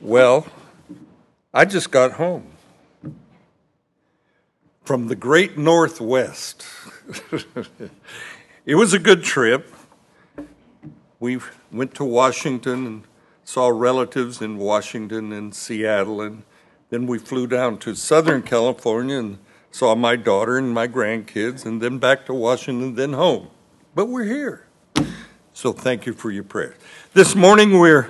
Well, I just got home from the great Northwest. It was a good trip. We went to Washington and saw relatives in Washington and Seattle, and then we flew down to Southern California and saw my daughter and my grandkids, and then back to Washington, then home. But we're here. So thank you for your prayers. This morning we're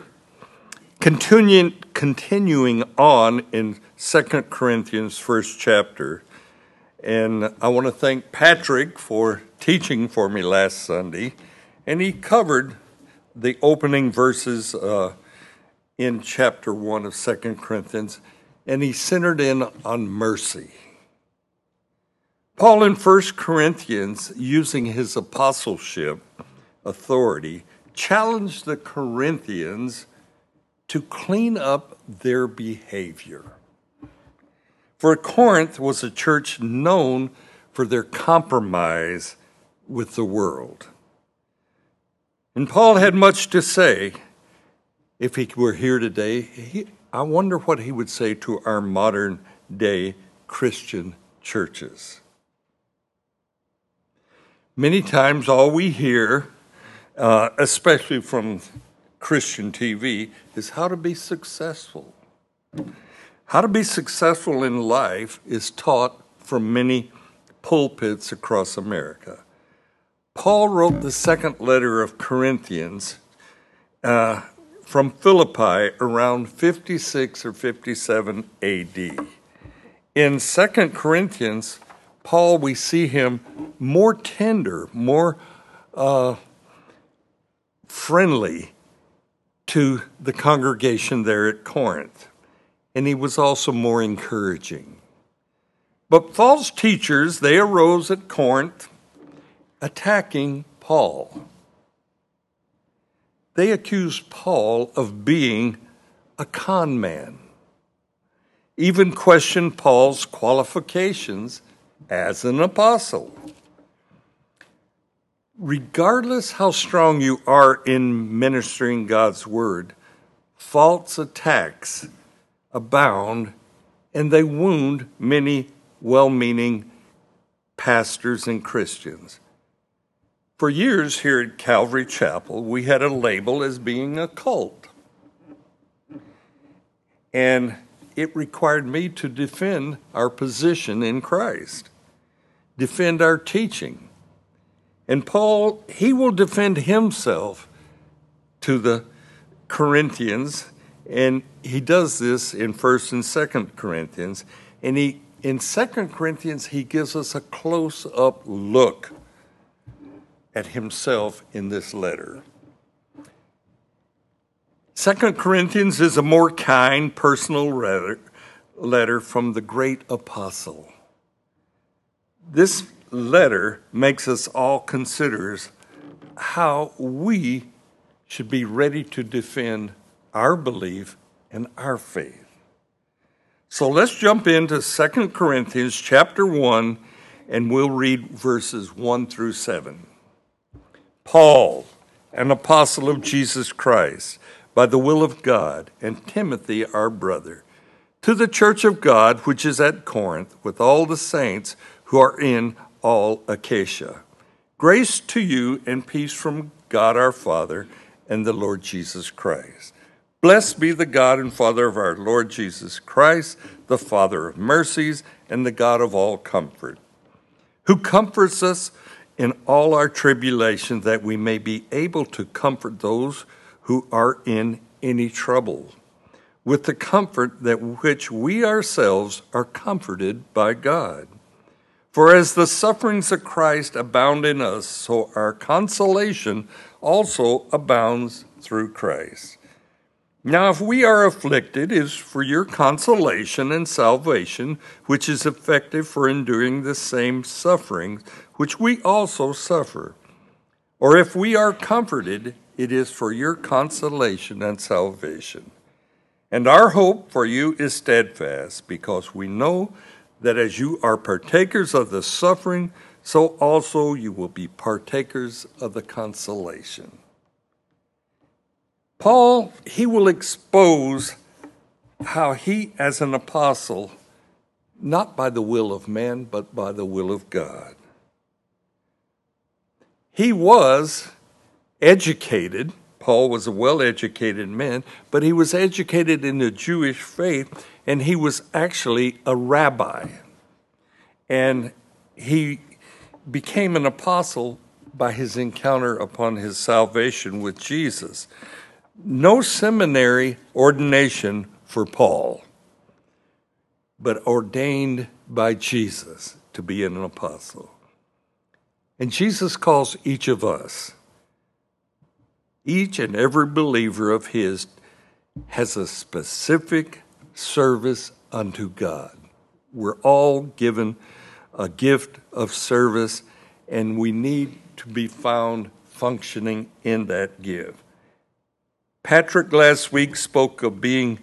continuing on in 2 Corinthians, first chapter. And I want to thank Patrick for teaching for me last Sunday. And he covered the opening verses in chapter 1 of 2 Corinthians. And he centered in on mercy. Paul in 1 Corinthians, using his apostleship authority, challenged the Corinthians to clean up their behavior. For Corinth was a church known for their compromise with the world. And Paul had much to say. If he were here today, I wonder what he would say to our modern day Christian churches. Many times all we hear, especially from Christian TV, is how to be successful. How to be successful in life is taught from many pulpits across America. Paul wrote the second letter of Corinthians from Philippi around 56 or 57 A.D. In 2 Corinthians, Paul, we see him more tender, more friendly to the congregation there at Corinth. And he was also more encouraging. But false teachers, they arose at Corinth attacking Paul. They accused Paul of being a con man, even questioned Paul's qualifications as an apostle. Regardless how strong you are in ministering God's word, false attacks abound, and they wound many well-meaning pastors and Christians. For years here at Calvary Chapel, we had a label as being a cult. And it required me to defend our position in Christ, defend our teaching. And Paul, he will defend himself to the Corinthians, and he does this in 1st and 2nd Corinthians. And in 2 Corinthians, he gives us a close-up look at himself in this letter. 2 Corinthians is a more kind, personal letter from the great apostle. This letter makes us all consider how we should be ready to defend our belief and our faith. So let's jump into 2 Corinthians chapter 1, and we'll read verses 1 through 7. Paul, an apostle of Jesus Christ, by the will of God, and Timothy, our brother, to the church of God which is at Corinth, with all the saints who are in all Achaia. Grace to you and peace from God our Father and the Lord Jesus Christ. Blessed be the God and Father of our Lord Jesus Christ, the Father of mercies and the God of all comfort, who comforts us in all our tribulation, that we may be able to comfort those who are in any trouble, with the comfort that which we ourselves are comforted by God. For as the sufferings of Christ abound in us, so our consolation also abounds through Christ. Now, if we are afflicted, it is for your consolation and salvation, which is effective for enduring the same sufferings which we also suffer. Or if we are comforted, it is for your consolation and salvation. And our hope for you is steadfast, because we know that as you are partakers of the suffering, so also you will be partakers of the consolation. Paul, he will expose how he, as an apostle, not by the will of man, but by the will of God. He was educated. Paul was a well-educated man, but he was educated in the Jewish faith, and he was actually a rabbi. And he became an apostle by his encounter upon his salvation with Jesus. No seminary ordination for Paul, but ordained by Jesus to be an apostle. And Jesus calls each of us, each and every believer of his, has a specific service unto God. We're all given a gift of service, and we need to be found functioning in that gift. Patrick last week spoke of being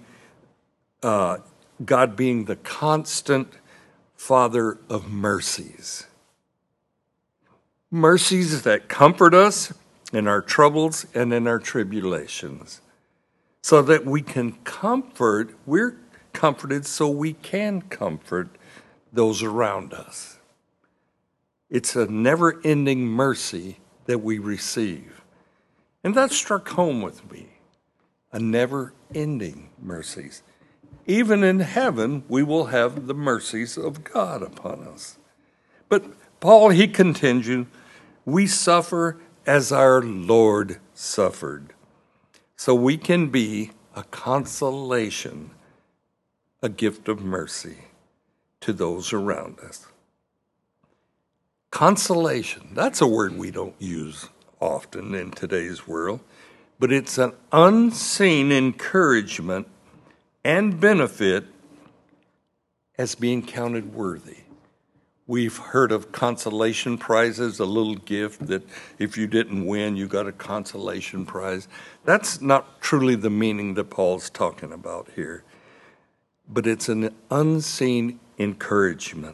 God being the constant Father of mercies. Mercies that comfort us in our troubles and in our tribulations, so that we can comfort, we're comforted so we can comfort those around us. It's a never-ending mercy that we receive. And that struck home with me, a never-ending mercies. Even in heaven, we will have the mercies of God upon us. But Paul, he continued, we suffer as our Lord suffered. So we can be a consolation, a gift of mercy to those around us. Consolation, that's a word we don't use often in today's world, but it's an unseen encouragement and benefit as being counted worthy. We've heard of consolation prizes, a little gift that if you didn't win, you got a consolation prize. That's not truly the meaning that Paul's talking about here, but it's an unseen encouragement.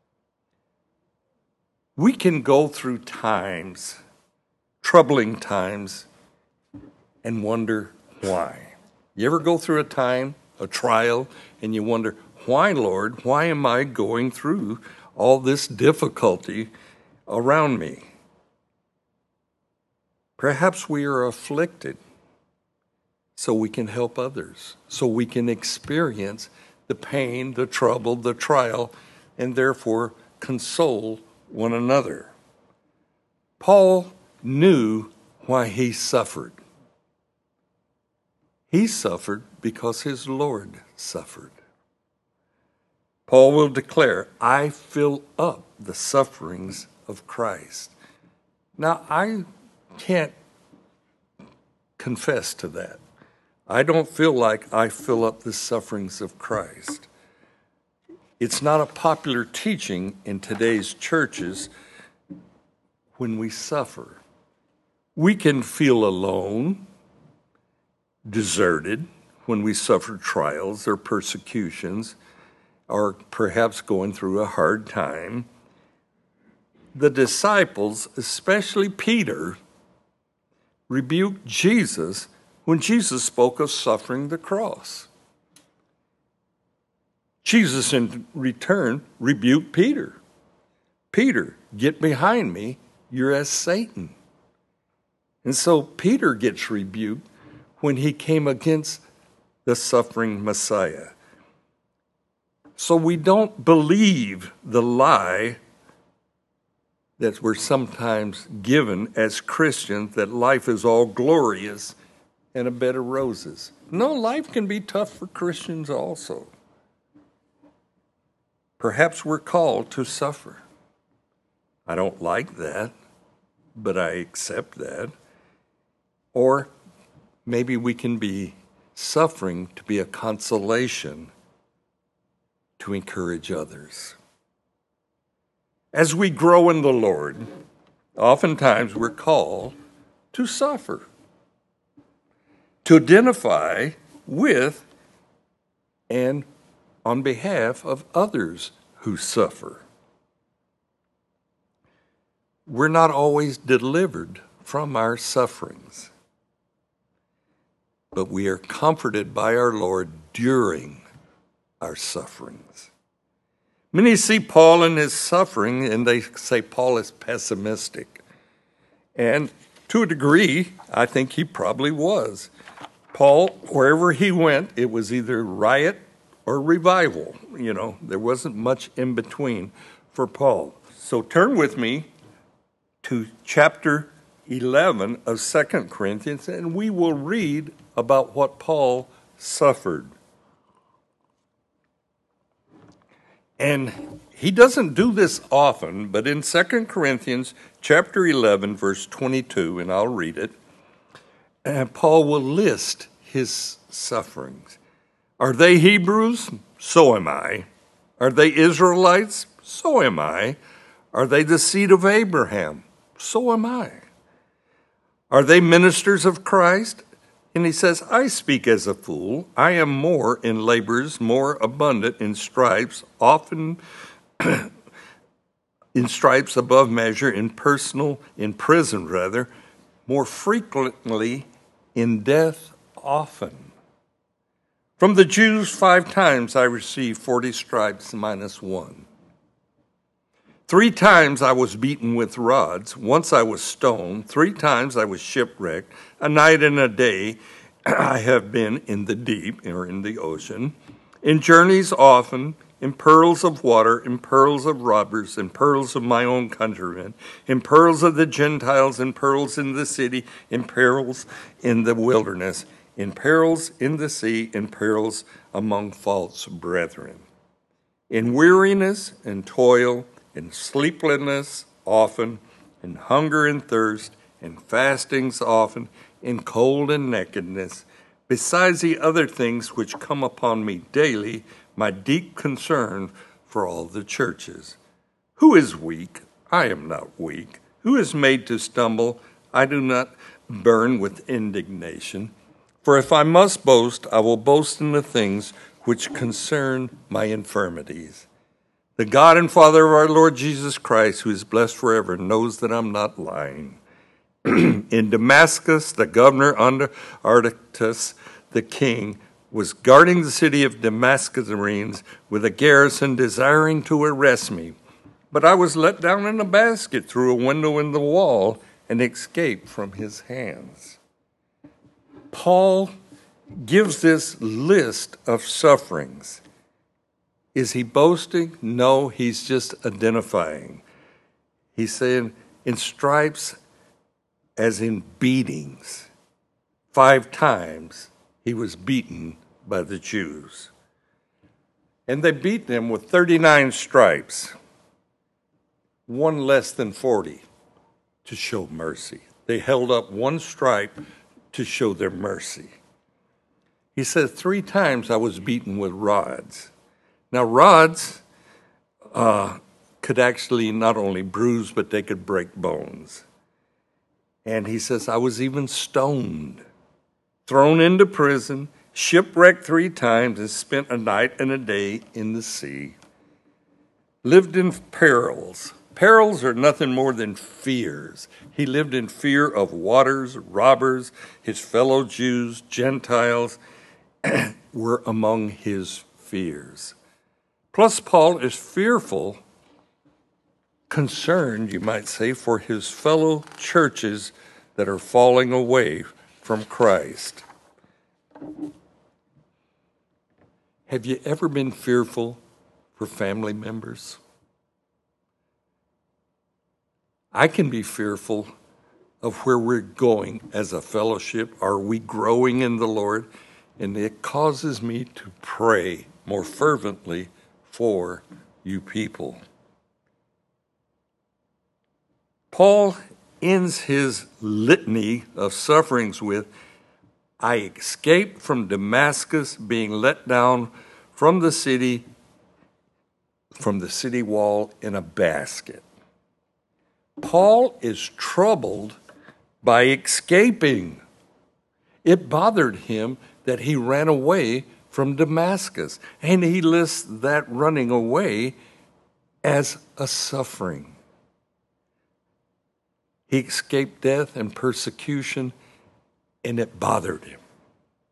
We can go through times, troubling times, and wonder why. You ever go through a time, a trial, and you wonder, why, Lord, why am I going through all this difficulty around me? Perhaps we are afflicted so we can help others, so we can experience the pain, the trouble, the trial, and therefore console one another. Paul knew why he suffered. He suffered because his Lord suffered. Paul will declare, I fill up the sufferings of Christ. Now, I can't confess to that. I don't feel like I fill up the sufferings of Christ. It's not a popular teaching in today's churches when we suffer. We can feel alone, deserted when we suffer trials or persecutions, or perhaps going through a hard time. The disciples, especially Peter, rebuked Jesus when Jesus spoke of suffering the cross. Jesus, in return, rebuked Peter. Peter, get behind me, you're as Satan. And so Peter gets rebuked when he came against the suffering Messiah. So we don't believe the lie that we're sometimes given as Christians, that life is all glorious and a bed of roses. No, life can be tough for Christians also. Perhaps we're called to suffer. I don't like that, but I accept that. Or maybe we can be suffering to be a consolation to encourage others. As we grow in the Lord, oftentimes we're called to suffer, to identify with and on behalf of others who suffer. We're not always delivered from our sufferings. but we are comforted by our Lord during our sufferings. Many see Paul in his suffering, and they say Paul is pessimistic. And to a degree, I think he probably was. Paul, wherever he went, it was either riot or revival. There wasn't much in between for Paul. So turn with me to chapter 11 of 2 Corinthians, and we will read about what Paul suffered. And he doesn't do this often, but in 2 Corinthians chapter 11, verse 22, and I'll read it, Paul will list his sufferings. Are they Hebrews? So am I. Are they Israelites? So am I. Are they the seed of Abraham? So am I. Are they ministers of Christ? And he says, I speak as a fool. I am more in labors, more abundant in stripes, often in stripes above measure, in prison rather, more frequently in death often. From the Jews 5 times I received 40 stripes minus 1. 3 times I was beaten with rods. Once I was stoned. 3 times I was shipwrecked. A night and a day I have been in the deep, or in the ocean, in journeys often, in perils of water, in perils of robbers, in perils of my own countrymen, in perils of the Gentiles, in perils in the city, in perils in the wilderness, in perils in the sea, in perils among false brethren, in weariness and toil, in sleeplessness often, in hunger and thirst, in fastings often, in cold and nakedness, besides the other things which come upon me daily, my deep concern for all the churches. Who is weak? I am not weak. Who is made to stumble? I do not burn with indignation. For if I must boast, I will boast in the things which concern my infirmities. The God and Father of our Lord Jesus Christ, who is blessed forever, knows that I'm not lying. In Damascus, the governor under Artaxerxes, the king, was guarding the city of Damascenes with a garrison, desiring to arrest me. But I was let down in a basket through a window in the wall and escaped from his hands. Paul gives this list of sufferings. Is he boasting? No, he's just identifying. He's saying in stripes as in beatings. 5 times he was beaten by the Jews. And they beat him with 39 stripes, 1 less than 40, to show mercy. They held up 1 stripe to show their mercy. He said 3 times I was beaten with rods. Now, rods could actually not only bruise, but they could break bones. And he says, I was even stoned, thrown into prison, shipwrecked 3 times, and spent a night and a day in the sea. Lived in perils. Perils are nothing more than fears. He lived in fear of waters, robbers, his fellow Jews, Gentiles were among his fears. Plus, Paul is fearful, concerned, you might say, for his fellow churches that are falling away from Christ. Have you ever been fearful for family members? I can be fearful of where we're going as a fellowship. Are we growing in the Lord? And it causes me to pray more fervently for you people. Paul ends his litany of sufferings with, I escaped from Damascus, being let down from the city wall in a basket. Paul is troubled by escaping. It bothered him that he ran away from Damascus, and he lists that running away as a suffering. He escaped death and persecution, and it bothered him.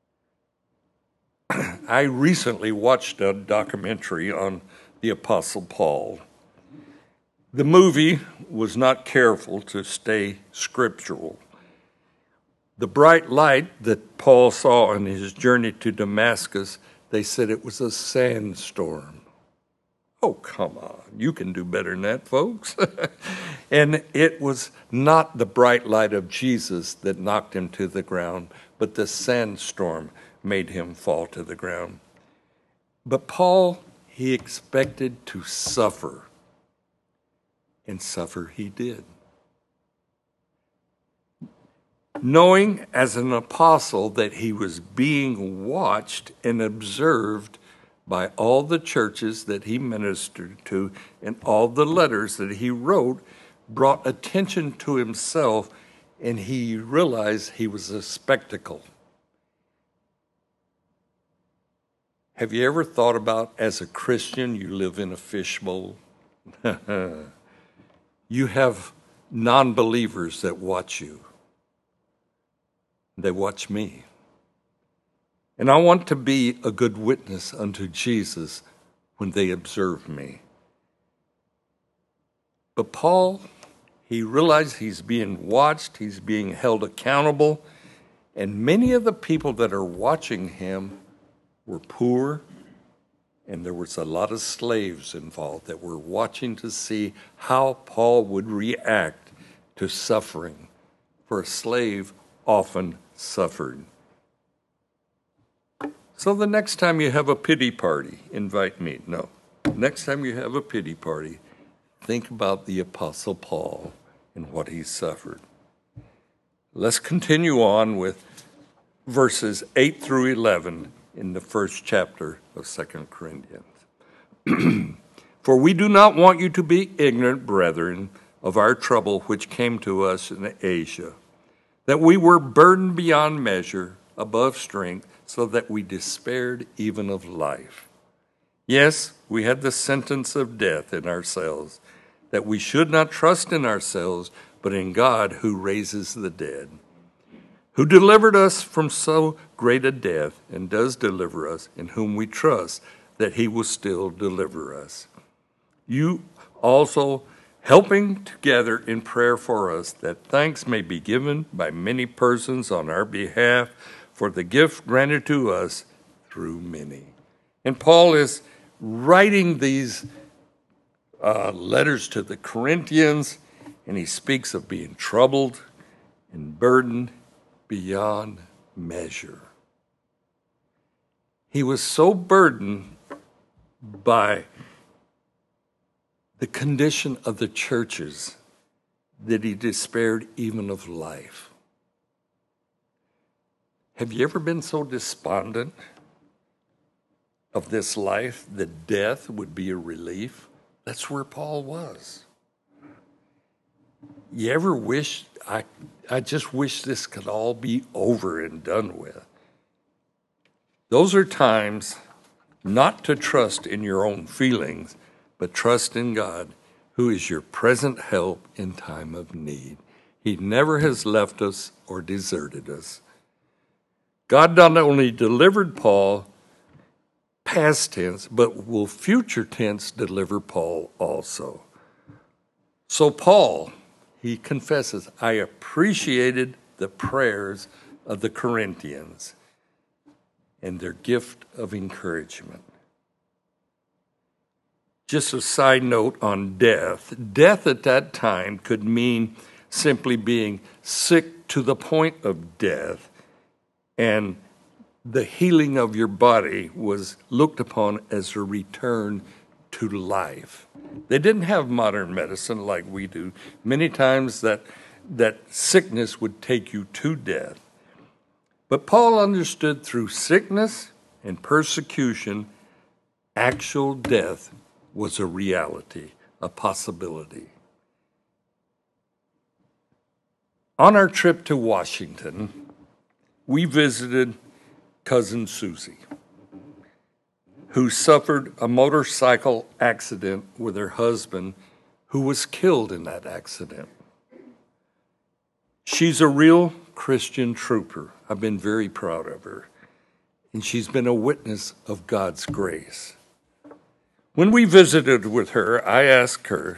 I recently watched a documentary on the Apostle Paul. The movie was not careful to stay scriptural. The bright light that Paul saw on his journey to Damascus, they said it was a sandstorm. Oh, come on. You can do better than that, folks. And it was not the bright light of Jesus that knocked him to the ground, but the sandstorm made him fall to the ground. But Paul, he expected to suffer. And suffer he did. Knowing as an apostle that he was being watched and observed by all the churches that he ministered to, and all the letters that he wrote brought attention to himself, and he realized he was a spectacle. Have you ever thought about, as a Christian, you live in a fishbowl? You have non-believers that watch you. They watch me. And I want to be a good witness unto Jesus when they observe me. But Paul, he realized he's being watched, he's being held accountable, and many of the people that are watching him were poor, and there was a lot of slaves involved that were watching to see how Paul would react to suffering, for a slave often suffered. So the next time you have a pity party, invite me. No. Next time you have a pity party, think about the Apostle Paul and what he suffered. Let's continue on with verses 8 through 11 in the first chapter of 2 Corinthians. For we do not want you to be ignorant, brethren, of our trouble which came to us in Asia, that we were burdened beyond measure, above strength, so that we despaired even of life. Yes, we had the sentence of death in ourselves, that we should not trust in ourselves, but in God who raises the dead, who delivered us from so great a death, and does deliver us, in whom we trust that he will still deliver us. You also helping together in prayer for us, that thanks may be given by many persons on our behalf for the gift granted to us through many. And Paul is writing these letters to the Corinthians, and he speaks of being troubled and burdened beyond measure. He was so burdened by the condition of the churches that he despaired even of life. Have you ever been so despondent of this life that death would be a relief? That's where Paul was. You ever wish, I just wish this could all be over and done with. Those are times not to trust in your own feelings, but trust in God, who is your present help in time of need. He never has left us or deserted us. God not only delivered Paul, past tense, but will future tense deliver Paul also. So Paul, he confesses, I appreciated the prayers of the Corinthians and their gift of encouragement. Just a side note on death. Death at that time could mean simply being sick to the point of death, and the healing of your body was looked upon as a return to life. They didn't have modern medicine like we do. Many times that sickness would take you to death. But Paul understood through sickness and persecution, actual death was a reality, a possibility. On our trip to Washington, we visited Cousin Susie, who suffered a motorcycle accident with her husband, who was killed in that accident. She's a real Christian trooper. I've been very proud of her. and she's been a witness of God's grace. When we visited with her, I asked her,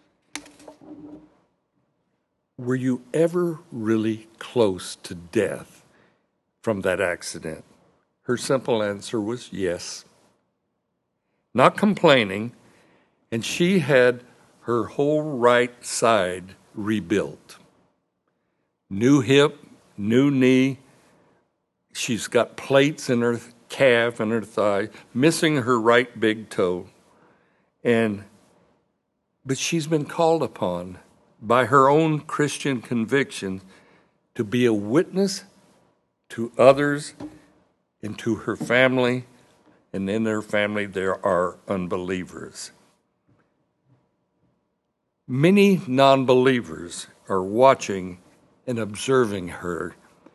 were you ever really close to death from that accident? Her simple answer was yes. Not complaining, and she had her whole right side rebuilt. New hip, new knee. She's got plates in her calf and her thigh, missing her right big toe. But she's been called upon by her own Christian conviction to be a witness to others and to her family, and in her family there are unbelievers. Many non-believers are watching and observing her,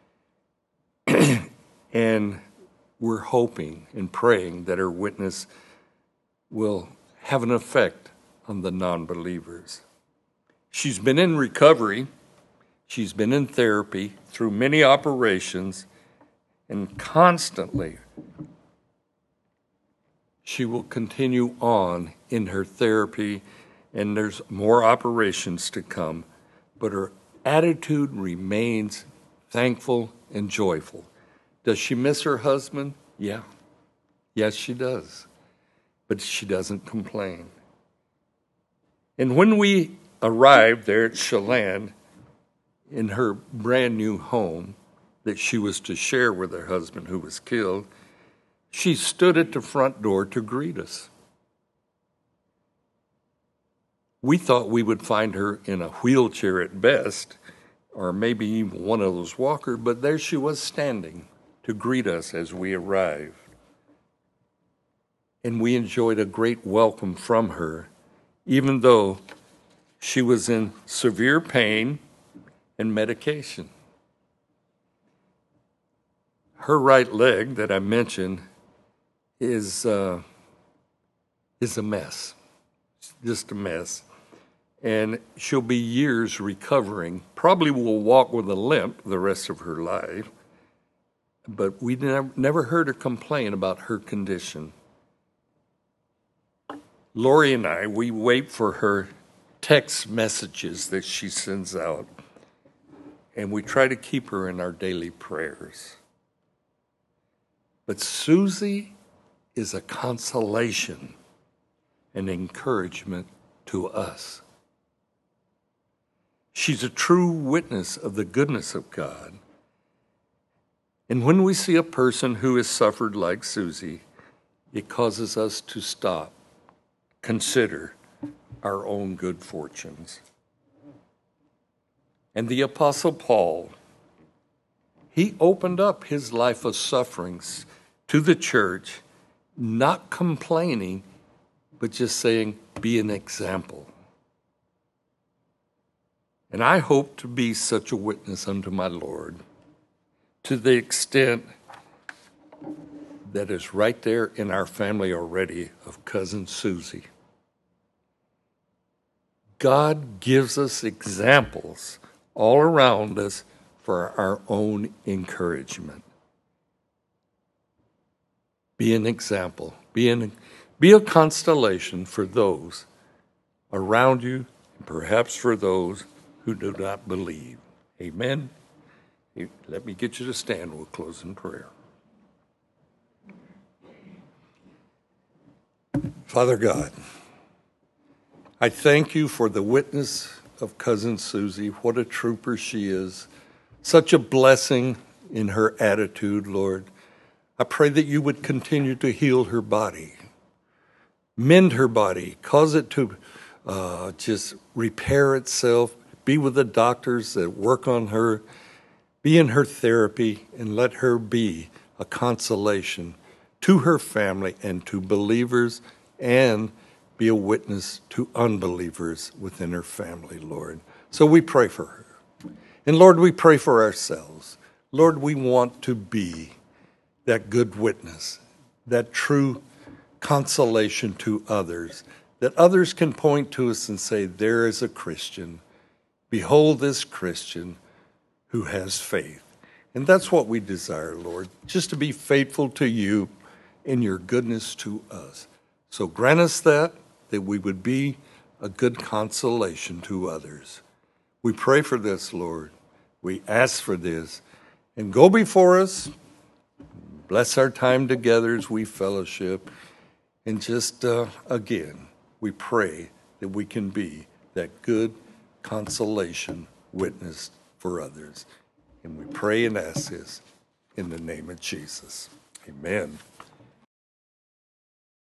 and we're hoping and praying that her witness will have an effect on the non-believers. She's been in recovery, she's been in therapy through many operations, and constantly she will continue on in her therapy, and there's more operations to come, but her attitude remains thankful and joyful. Does she miss her husband? Yeah. Yes, she does. But she doesn't complain. And when we arrived there at Chelan in her brand new home that she was to share with her husband who was killed, she stood at the front door to greet us. We thought we would find her in a wheelchair at best, or maybe even one of those walkers, but there she was standing to greet us as we arrived. And we enjoyed a great welcome from her, even though she was in severe pain and medication. Her right leg that I mentioned is a mess, just a mess. And she'll be years recovering, probably will walk with a limp the rest of her life, but we never heard her complain about her condition. Lori and I, we wait for her text messages that she sends out, and we try to keep her in our daily prayers. But Susie is a consolation and encouragement to us. She's a true witness of the goodness of God. And when we see a person who has suffered like Susie, it causes us to stop, consider our own good fortunes. And the Apostle Paul, he opened up his life of sufferings to the church, not complaining, but just saying, be an example. And I hope to be such a witness unto my Lord to the extent that is right there in our family already of cousin Susie. God gives us examples all around us for our own encouragement. Be an example. Be a constellation for those around you, and perhaps for those who do not believe. Amen. Let me get you to stand. We'll close in prayer. Father God, I thank you for the witness of cousin Susie. What a trooper she is. Such a blessing in her attitude, Lord. I pray that you would continue to heal her body, mend her body, cause it to just repair itself, be with the doctors that work on her, be in her therapy, and let her be a consolation to her family and to believers, and be a witness to unbelievers within her family, Lord. So we pray for her. And Lord, we pray for ourselves. Lord, we want to be that good witness, that true consolation to others, that others can point to us and say, there is a Christian. Behold this Christian who has faith. And that's what we desire, Lord, just to be faithful to you in your goodness to us. So grant us that we would be a good consolation to others. We pray for this, Lord. We ask for this. And go before us. Bless our time together as we fellowship. And just, again, we pray that we can be that good consolation witness for others. And we pray and ask this in the name of Jesus. Amen.